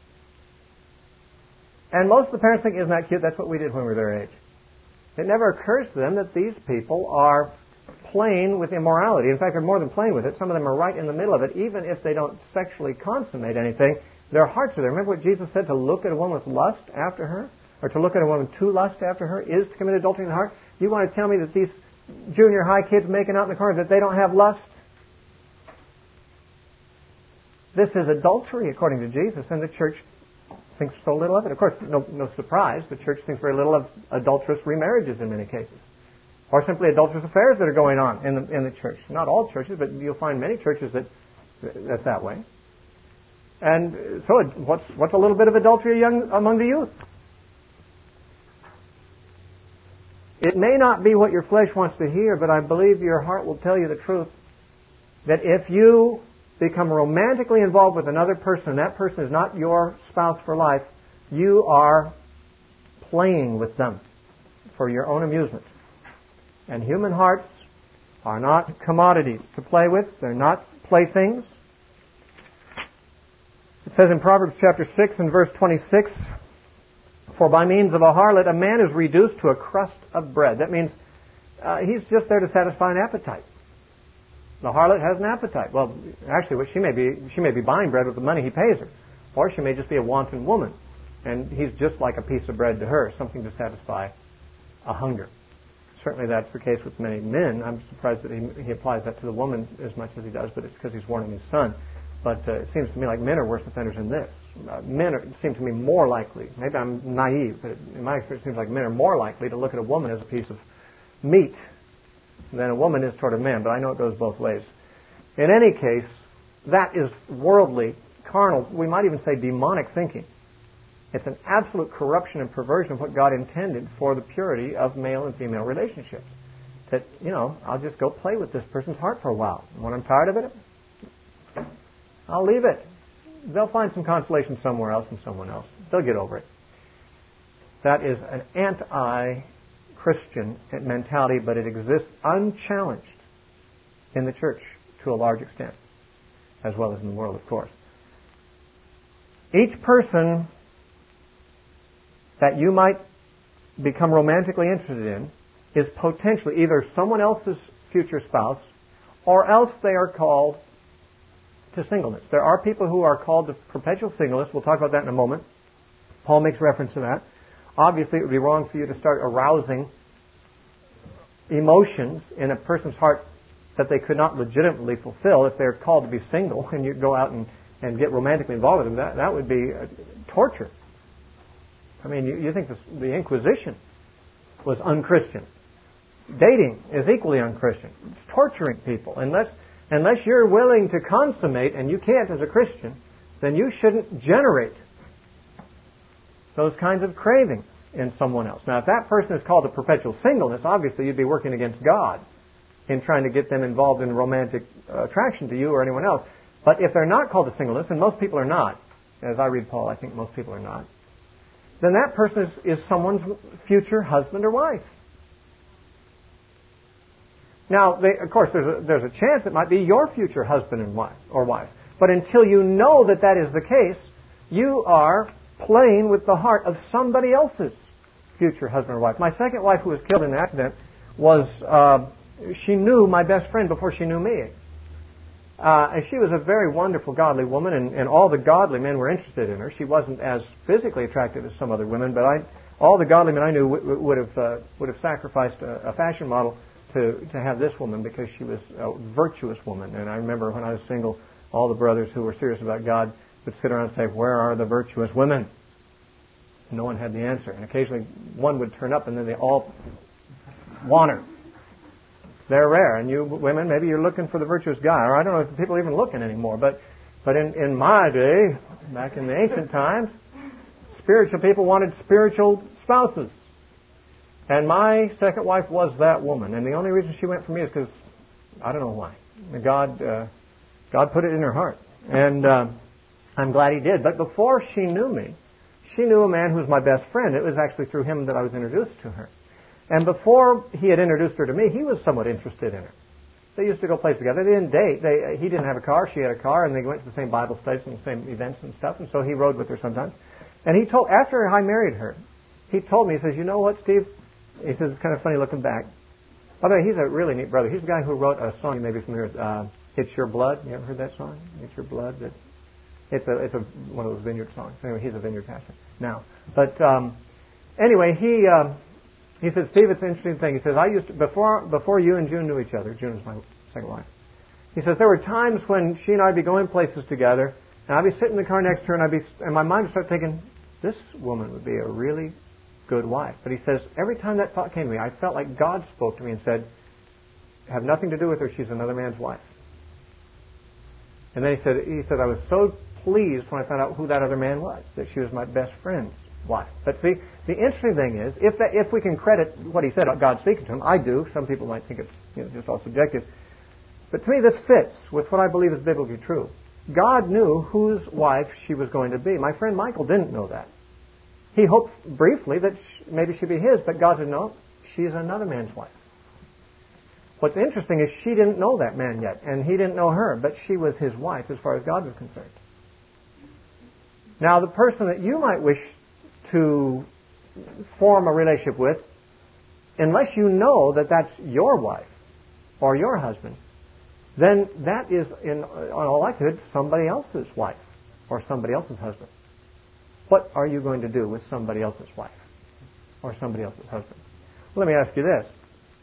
And most of the parents think, isn't that cute? That's what we did when we were their age. It never occurs to them that these people are playing with immorality. In fact, they're more than playing with it. Some of them are right in the middle of it. Even if they don't sexually consummate anything, their hearts are there. Remember what Jesus said? To look at a woman with lust after her, or to look at a woman to lust after her, is to commit adultery in the heart. You want to tell me that these junior high kids making out in the corner, that they don't have lust? This is adultery, according to Jesus, and the church thinks so little of it. Of course, no surprise, the church thinks very little of adulterous remarriages in many cases, or simply adulterous affairs that are going on in the church. Not all churches, but you'll find many churches that's that way. And so, what's a little bit of adultery among the youth? It may not be what your flesh wants to hear, but I believe your heart will tell you the truth. That if you become romantically involved with another person, and that person is not your spouse for life, you are playing with them for your own amusement. And human hearts are not commodities to play with. They're not playthings. It says in Proverbs chapter 6 and verse 26, for by means of a harlot, a man is reduced to a crust of bread. That means he's just there to satisfy an appetite. The harlot has an appetite. Well, actually, she may be buying bread with the money he pays her. Or she may just be a wanton woman. And he's just like a piece of bread to her, something to satisfy a hunger. Certainly that's the case with many men. I'm surprised that he applies that to the woman as much as he does, but it's because he's warning his son. But it seems to me like men are worse offenders than this. Seem to me more likely, maybe I'm naive, but in my experience it seems like men are more likely to look at a woman as a piece of meat than a woman is toward a man, but I know it goes both ways. In any case, that is worldly, carnal, we might even say demonic thinking. It's an absolute corruption and perversion of what God intended for the purity of male and female relationships. That, I'll just go play with this person's heart for a while. And when I'm tired of it, I'll leave it. They'll find some consolation somewhere else and someone else. They'll get over it. That is an anti-Christian mentality, but it exists unchallenged in the church to a large extent, as well as in the world, of course. Each person that you might become romantically interested in is potentially either someone else's future spouse, or else they are called to singleness. There are people who are called to perpetual singleness. We'll talk about that in a moment. Paul makes reference to that. Obviously, it would be wrong for you to start arousing emotions in a person's heart that they could not legitimately fulfill if they're called to be single, and you go out and get romantically involved with them. That would be torture. I mean, you think the Inquisition was unchristian. Dating is equally unchristian. It's torturing people. Unless you're willing to consummate, and you can't as a Christian, then you shouldn't generate those kinds of cravings in someone else. Now, if that person is called to perpetual singleness, obviously you'd be working against God in trying to get them involved in romantic attraction to you or anyone else. But if they're not called to singleness, and most people are not, as I read Paul, I think most people are not, then that person is someone's future husband or wife. Now, of course, there's a chance it might be your future husband and wife. But until you know that that is the case, you are playing with the heart of somebody else's future husband or wife. My second wife, who was killed in an accident, she knew my best friend before she knew me. And she was a very wonderful, godly woman, and all the godly men were interested in her. She wasn't as physically attractive as some other women, but all the godly men I knew would have sacrificed a fashion model to have this woman, because she was a virtuous woman. And I remember when I was single, all the brothers who were serious about God would sit around and say, "Where are the virtuous women?" No one had the answer. And occasionally one would turn up, and then they all want her. They're rare. And you women, maybe you're looking for the virtuous guy. Or I don't know if people are even looking anymore. But in my day, back in the ancient times, spiritual people wanted spiritual spouses. And my second wife was that woman. And the only reason she went for me is because, I don't know why. God put it in her heart. And I'm glad He did. But before she knew me, she knew a man who was my best friend. It was actually through him that I was introduced to her. And before he had introduced her to me, he was somewhat interested in her. They used to go places together. They didn't date. He didn't have a car. She had a car. And they went to the same Bible studies and the same events and stuff. And so he rode with her sometimes. And after I married her, he told me, he says, "You know what, Steve?" He says, "It's kind of funny looking back." By the way, he's a really neat brother. He's the guy who wrote a song you may be familiar with, "It's Your Blood." You ever heard that song? "It's Your Blood." It's one of those vineyard songs. Anyway, he's a vineyard pastor now. But anyway, he said, "Steve, it's an interesting thing." He says, "I used to, before you and June knew each other," June was my second wife. He says, "There were times when she and I'd be going places together, and I'd be sitting in the car next to her, and my mind would start thinking, this woman would be a really good wife." But he says, every time that thought came to me, I felt like God spoke to me and said, "Have nothing to do with her. She's another man's wife." And then he said, "I was so pleased when I found out who that other man was, that she was my best friend's wife." But see, the interesting thing is, if we can credit what he said, God speaking to him, I do. Some people might think it's just all subjective. But to me, this fits with what I believe is biblically true. God knew whose wife she was going to be. My friend Michael didn't know that. He hoped briefly that maybe she'd be his, but God said, "No, she's another man's wife." What's interesting is she didn't know that man yet, and he didn't know her, but she was his wife as far as God was concerned. Now, the person that you might wish to form a relationship with, unless you know that that's your wife or your husband, then that is, in all likelihood, somebody else's wife or somebody else's husband. What are you going to do with somebody else's wife or somebody else's husband? Well, let me ask you this.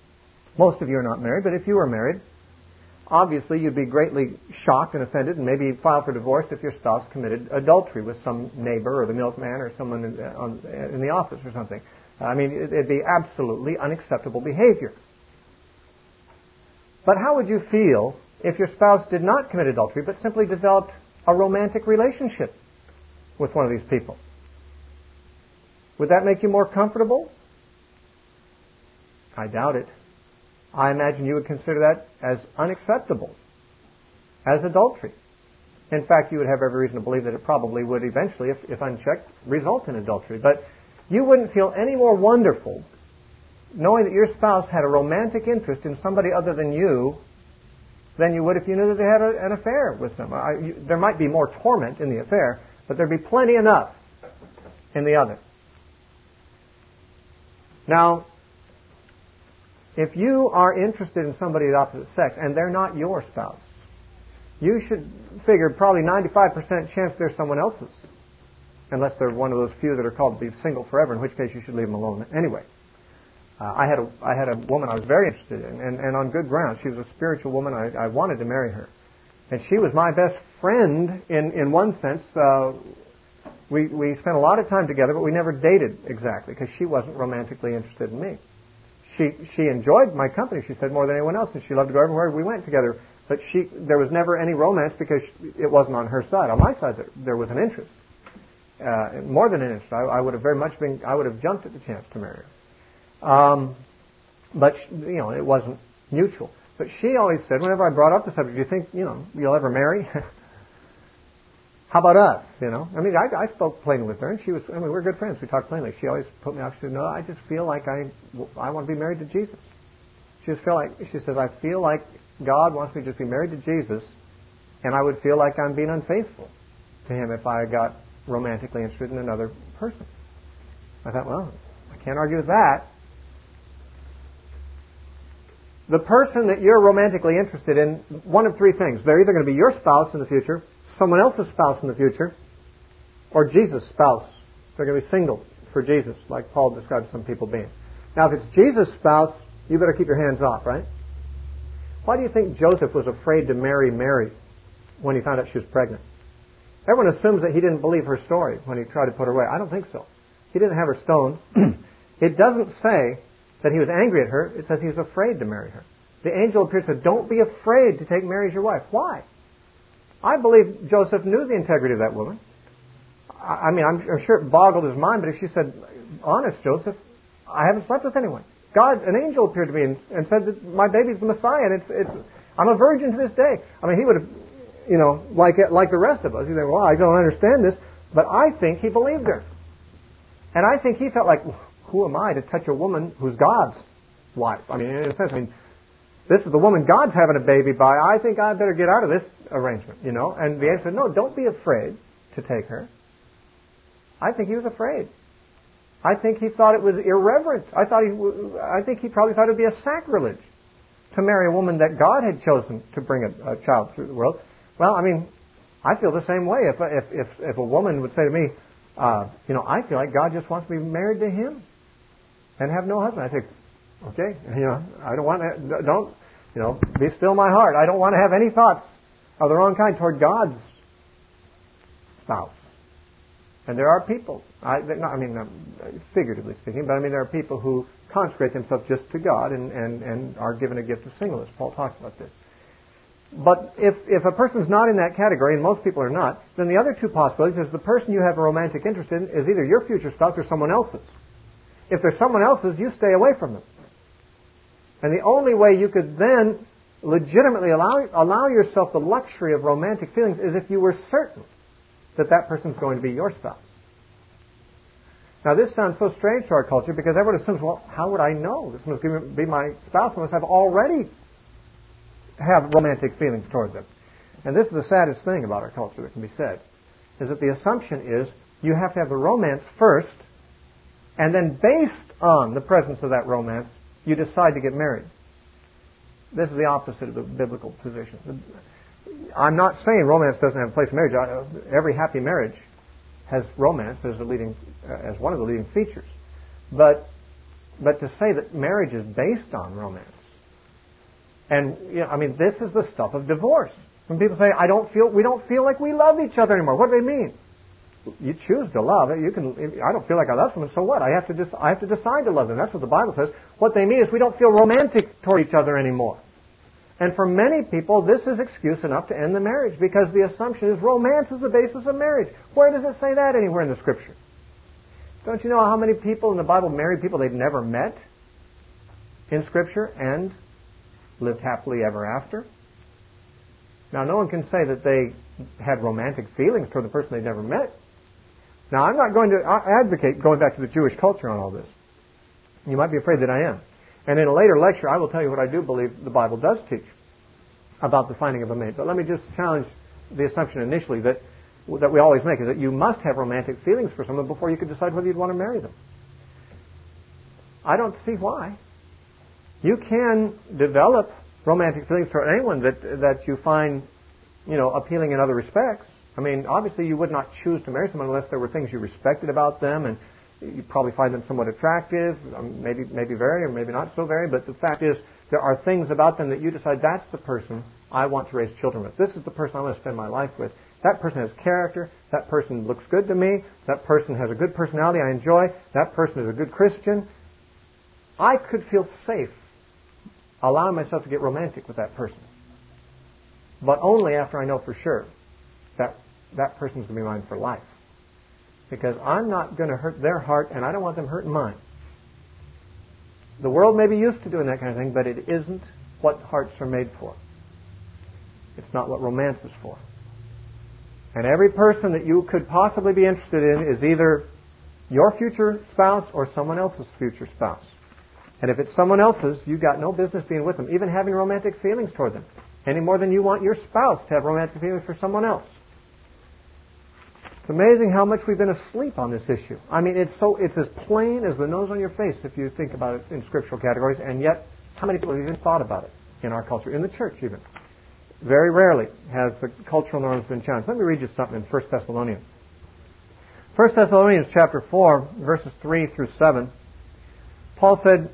Most of you are not married, but if you were married, obviously you'd be greatly shocked and offended and maybe file for divorce if your spouse committed adultery with some neighbor or the milkman or someone in the office or something. I mean, it'd be absolutely unacceptable behavior. But how would you feel if your spouse did not commit adultery but simply developed a romantic relationship with one of these people? Would that make you more comfortable? I doubt it. I imagine you would consider that as unacceptable, as adultery. In fact, you would have every reason to believe that it probably would eventually, if unchecked, result in adultery. But you wouldn't feel any more wonderful knowing that your spouse had a romantic interest in somebody other than you than you would if you knew that they had an affair with them. There might be more torment in the affair, but there'd be plenty enough in the other. Now, if you are interested in somebody of the opposite sex and they're not your spouse, you should figure probably 95% chance they're someone else's. Unless they're one of those few that are called to be single forever, in which case you should leave them alone. Anyway, I had a woman I was very interested in, and on good grounds. She was a spiritual woman. I wanted to marry her. And she was my best friend in one sense. We spent a lot of time together, but we never dated exactly because she wasn't romantically interested in me. She enjoyed my company, she said, more than anyone else, and she loved to go everywhere we went together. But there was never any romance because it wasn't on her side. On my side, there was an interest, more than an interest. I would have I would have jumped at the chance to marry her. But it wasn't mutual. But she always said, whenever I brought up the subject, do you think you'll ever marry? How about us? I mean, I spoke plainly with her, and we're good friends. We talked plainly. She always put me off. She said, no, I just feel like I want to be married to Jesus. She says, I feel like God wants me to just be married to Jesus, and I would feel like I'm being unfaithful to Him if I got romantically interested in another person. I thought, well, I can't argue with that. The person that you're romantically interested in, one of three things. They're either going to be your spouse in the future, someone else's spouse in the future, or Jesus' spouse. They're going to be single for Jesus, like Paul describes some people being. Now, if it's Jesus' spouse, you better keep your hands off, right? Why do you think Joseph was afraid to marry Mary when he found out she was pregnant? Everyone assumes that he didn't believe her story when he tried to put her away. I don't think so. He didn't have her stoned. It doesn't say that he was angry at her. It says he was afraid to marry her. The angel appeared and said, don't be afraid to take Mary as your wife. Why? I believe Joseph knew the integrity of that woman. I mean, I'm sure it boggled his mind, but if she said, honest, Joseph, I haven't slept with anyone. An angel appeared to me and said that my baby's the Messiah, and I'm a virgin to this day. I mean, he would have, like the rest of us, he'd say, well, I don't understand this, but I think he believed her. And I think he felt like, who am I to touch a woman who's God's wife? I mean, in a sense, this is the woman God's having a baby by. I think I better get out of this arrangement, And the angel said, no, don't be afraid to take her. I think he was afraid. I think he thought it was irreverent. I think he probably thought it would be a sacrilege to marry a woman that God had chosen to bring a child through the world. Well, I mean, I feel the same way. If a woman would say to me, I feel like God just wants me married to Him and have no husband, I think, okay, I don't want to, be still my heart. I don't want to have any thoughts of the wrong kind toward God's spouse. And there are people, figuratively speaking, but there are people who consecrate themselves just to God and are given a gift of singleness. Paul talks about this. But if a person's not in that category, and most people are not, then the other two possibilities is the person you have a romantic interest in is either your future spouse or someone else's. If there's someone else's, you stay away from them. And the only way you could then legitimately allow yourself the luxury of romantic feelings is if you were certain that person's going to be your spouse. Now, this sounds so strange to our culture because everyone assumes, well, how would I know this must be my spouse unless I've already have romantic feelings toward them? And this is the saddest thing about our culture that can be said, is that the assumption is you have to have the romance first, and then based on the presence of that romance, you decide to get married. This is the opposite of the biblical position. I'm not saying romance doesn't have a place in marriage. Every happy marriage has romance as one of the leading features. But to say that marriage is based on romance And, this is the stuff of divorce. When people say, we don't feel like we love each other anymore. What do they mean? You choose to love. I don't feel like I love someone, so what? I have to decide to love them. That's what the Bible says. What they mean is we don't feel romantic toward each other anymore. And for many people, this is excuse enough to end the marriage, because the assumption is romance is the basis of marriage. Where does it say that anywhere in the Scripture? Don't you know how many people in the Bible married people they've never met in Scripture and lived happily ever after? Now, no one can say that they had romantic feelings toward the person they'd never met. Now, I'm not going to advocate going back to the Jewish culture on all this. You might be afraid that I am. And in a later lecture, I will tell you what I do believe the Bible does teach about the finding of a mate. But let me just challenge the assumption initially that we always make, is that you must have romantic feelings for someone before you can decide whether you'd want to marry them. I don't see why. You can develop romantic feelings toward anyone that you find, appealing in other respects. Obviously you would not choose to marry someone unless there were things you respected about them, and you probably find them somewhat attractive, maybe very or maybe not so very, but the fact is there are things about them that you decide that's the person I want to raise children with. This is the person I want to spend my life with. That person has character. That person looks good to me. That person has a good personality I enjoy. That person is a good Christian. I could feel safe allowing myself to get romantic with that person. But only after I know for sure that person's going to be mine for life. Because I'm not going to hurt their heart, and I don't want them hurting mine. The world may be used to doing that kind of thing, but it isn't what hearts are made for. It's not what romance is for. And every person that you could possibly be interested in is either your future spouse or someone else's future spouse. And if it's someone else's, you've got no business being with them, even having romantic feelings toward them, any more than you want your spouse to have romantic feelings for someone else. It's amazing how much we've been asleep on this issue. It's as plain as the nose on your face if you think about it in scriptural categories, and yet how many people have even thought about it in our culture, in the church even? Very rarely has the cultural norms been challenged. Let me read you something in 1 Thessalonians. 1 Thessalonians chapter 4, verses 3 through 7. Paul said,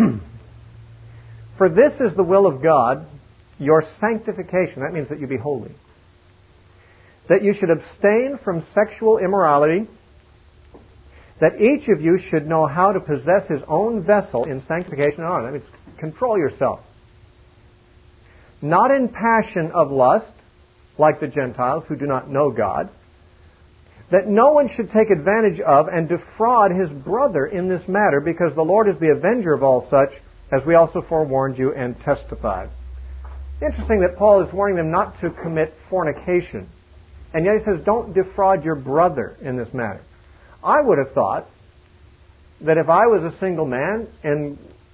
"For this is the will of God, your sanctification," that means that you be holy, "that you should abstain from sexual immorality, that each of you should know how to possess his own vessel in sanctification and honor." That means control yourself. "Not in passion of lust, like the Gentiles who do not know God, that no one should take advantage of and defraud his brother in this matter, because the Lord is the avenger of all such, as we also forewarned you and testified." Interesting that Paul is warning them not to commit fornication. And yet he says, don't defraud your brother in this matter. I would have thought that if I was a single man and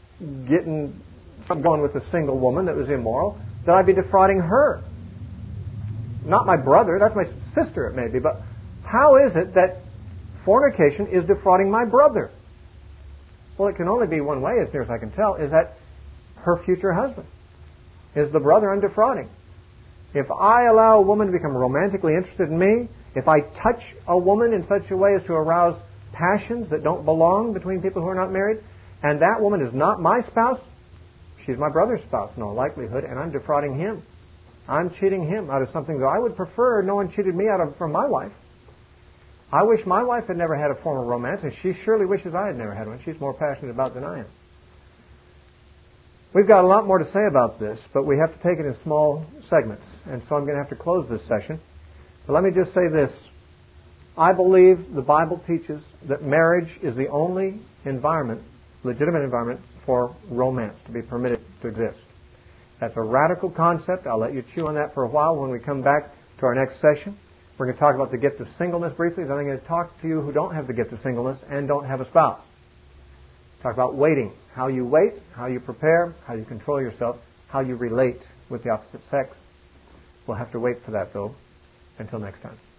going with a single woman that was immoral, that I'd be defrauding her. Not my brother, that's my sister it may be, but how is it that fornication is defrauding my brother? Well, it can only be one way, as near as I can tell, is that her future husband is the brother I'm defrauding. If I allow a woman to become romantically interested in me, if I touch a woman in such a way as to arouse passions that don't belong between people who are not married, and that woman is not my spouse, she's my brother's spouse in all likelihood, and I'm defrauding him. I'm cheating him out of something that I would prefer no one cheated me out of from my wife. I wish my wife had never had a form of romance, and she surely wishes I had never had one. She's more passionate about it than I am. We've got a lot more to say about this, but we have to take it in small segments, and so I'm going to have to close this session. But let me just say this. I believe the Bible teaches that marriage is the only environment, legitimate environment, for romance to be permitted to exist. That's a radical concept. I'll let you chew on that for a while when we come back to our next session. We're going to talk about the gift of singleness briefly. Then I'm going to talk to you who don't have the gift of singleness and don't have a spouse. Talk about waiting, how you wait, how you prepare, how you control yourself, how you relate with the opposite sex. We'll have to wait for that, though. Until next time.